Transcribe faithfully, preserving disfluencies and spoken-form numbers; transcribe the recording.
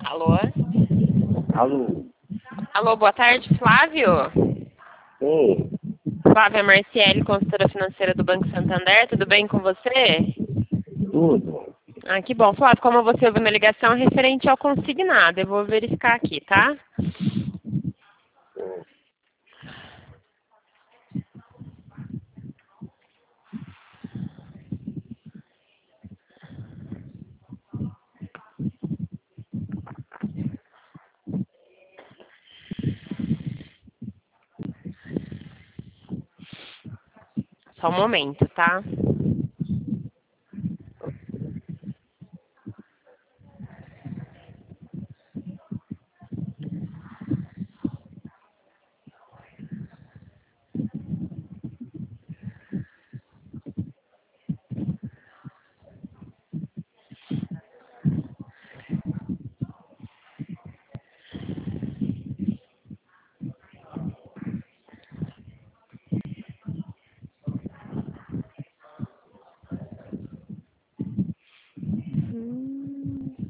Alô? Alô? Alô, boa tarde, Flávio? Oi, Flávia Marciele, consultora financeira do Banco Santander, tudo bem com você? tudo. Ah, que bom. Flávio, como você ouviu minha ligação, é referente ao consignado. Eu vou verificar aqui, tá? Só um momento, tá?